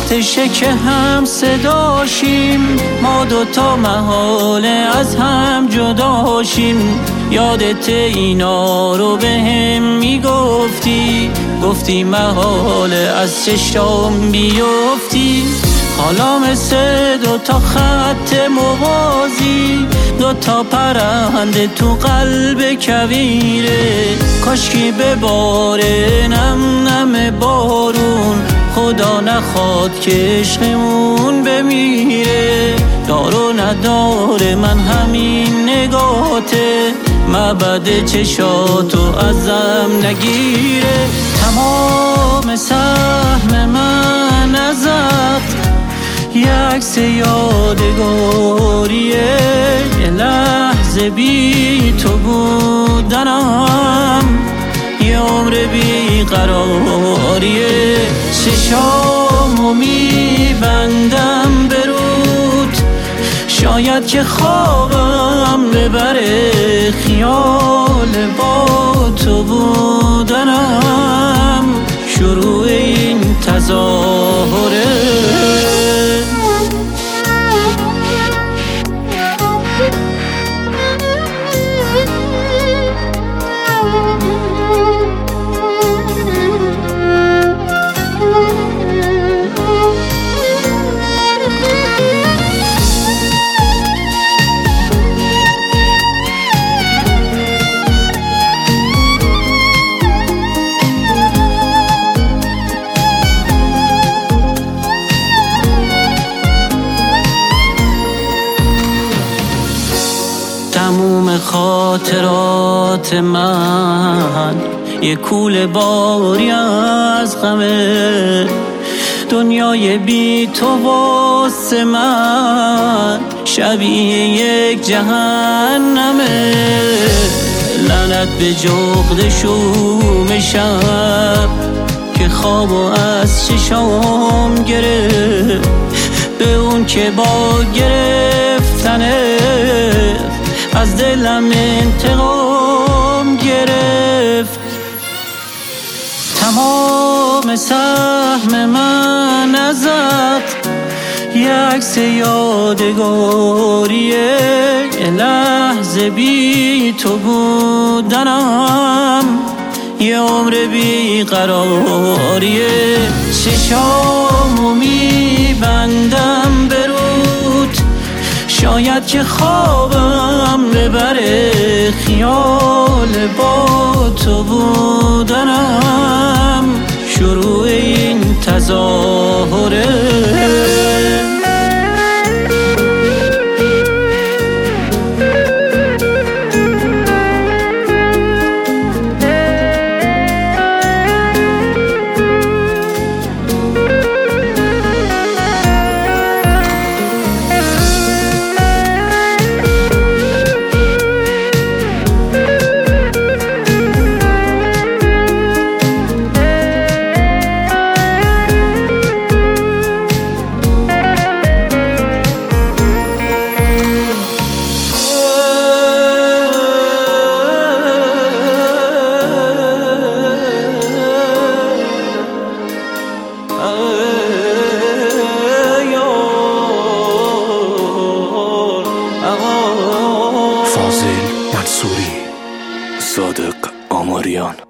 وقتشه که هم صداشیم، ما دوتا محاله از هم جداشیم. یادت اینا رو به هم میگفتی، گفتی محاله از چشم بیفتی. حالا مثل دوتا خط موازی، دوتا پرنده تو قلب کویره. کاشکی بباره نم نم بارون، خدا نخواد که عشقمون بمیره. دار و نداره من همین نگاته، مبد چشاتو ازم نگیره. تمام سهم من ازت یه عکس یادگاریه، یه لحظه بی تو بودنم یه عمر بی قراریه. چشامو میبندم به رود، شاید که خوابم ببره، خیال با تو بودنم شروع این تظاهره. تموم خاطرات من یه کوله باری از غمه، دنیای بی تو واسه من شبیه یک جهنمه. لعنت به جغد شوم شب که خوابو از چشام گرفت، به اون که با گرفتنه از دلم انتقام گرفت. تمام سهم من ازت یه عکس یادگاریه، یه لحظه بی تو بودنم یه عمر بی قراریه. چشامو میبندم به رود، شاید که خوابم ببره، خیال با تو بودنم شروع این تظاهره. فاضل منصوری، صادق آماریان.